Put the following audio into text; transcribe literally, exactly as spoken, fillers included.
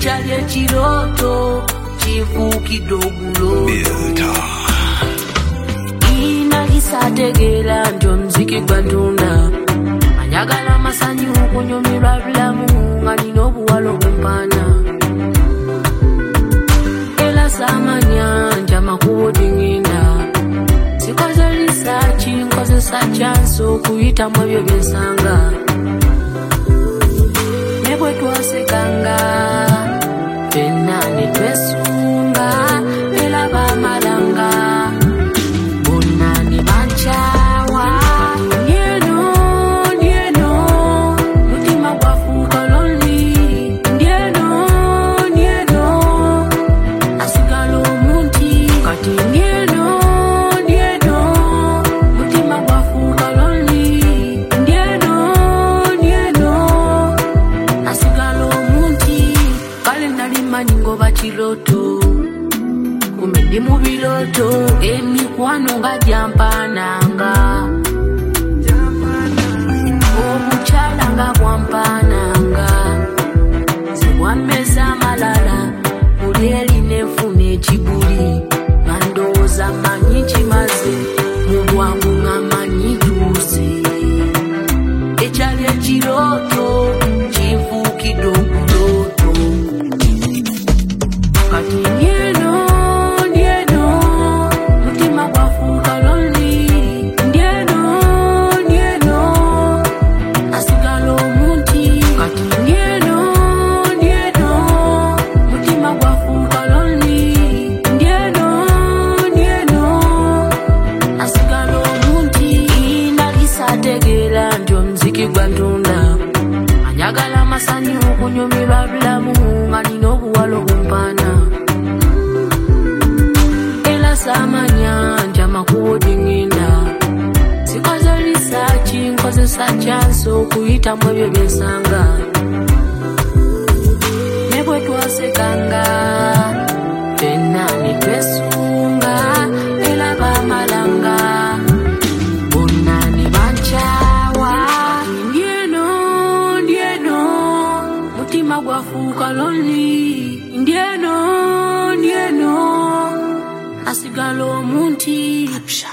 echali echiroto chifukidogulo inalisategera ndio mziki gwandunda anyagala masanyu kunyumirwa bulamu nga nina obuwalo kumpana ela samanya njama kuwodingenda sikoze research nkozesa chance okuyita mu byo byensanga nebwe twasekanga fenna ne twesunga ela bamalanga bonna ne banchawa ndieno ndieno mutima gwafuuka lonely ndieno ndieno asigala omuntu kati ndieno ndieno mutima gwafuuka lonely ndieno ndieno asigala omuntu kale nali manyi ngoba kiroto kumbe ndi mu biroto emikwano nga gyampananga obukyala nga bwampananga zibwammeza amalala buli eri nenfuna ekibuli nga ndowooza manyi kimaze mu bwangu nga manyi tuuse ekyali ekiroto kinfuukidde obuloto kati ndieno ndieno mutima gwafuuka lonely ndieno ndieno asigala omuntu kati ndieno ndieno mutima gwafuuka lonely ndieno ndieno asigala omuntu inalisategera nti omuziki gwantunda anyagala amasanyu okunyumirwa bulamu nga nina obuwalo bumpaana ela samanya njama kuwodingenda sikoze research nkozesa chance okuyitamu ebyo byensanga nebwe twasekanga fenna ne twesunga ela bamalanga bonna ne banchawa ndieno ndieno mutima gwafuuka lonely ndieno ndieno asigala omuntu